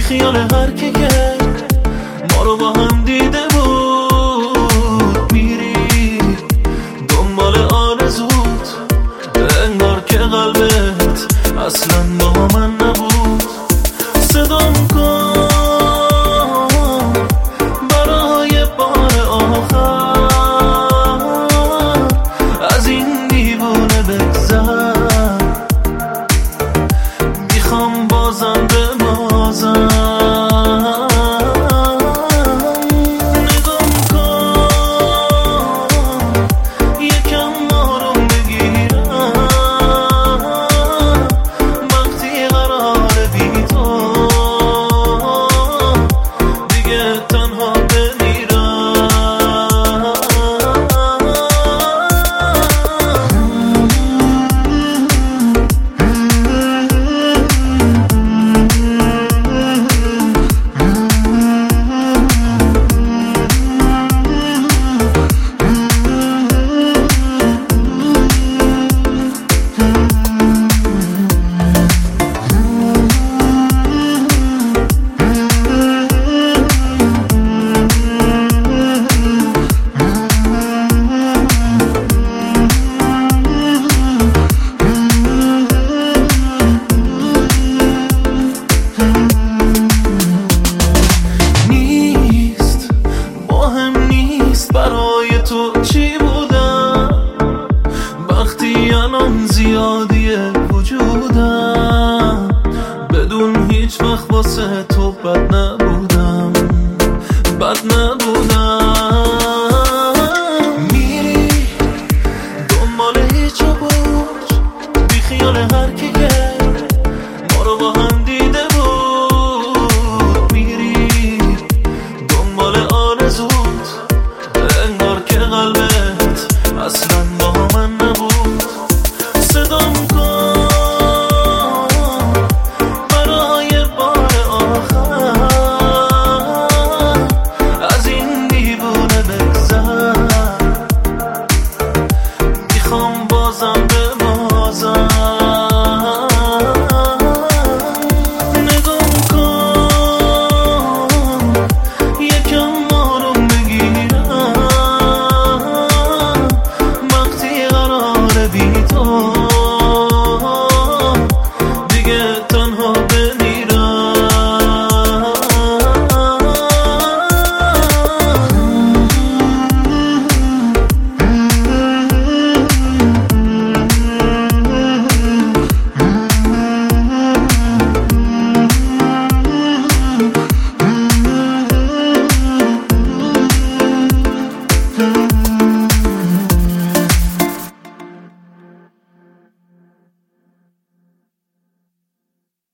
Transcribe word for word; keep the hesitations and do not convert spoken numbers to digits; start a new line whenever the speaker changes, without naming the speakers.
خیال هر کی که ما رو با هم دیده بود میری دنبال آرزوت، انگار که قلبت اصلا با من نبود. صدام کن برای بار آخر، از این دیوونه بگذر، میخوام بازم ببازم. نگام کن یکم آروم بگیرم، وقتی قراره بی تو دیگه تنها بمیرم. برای تو چی بودم وقتی الان زیادیه وجودم، بدون هیچ وقت واسه تو بد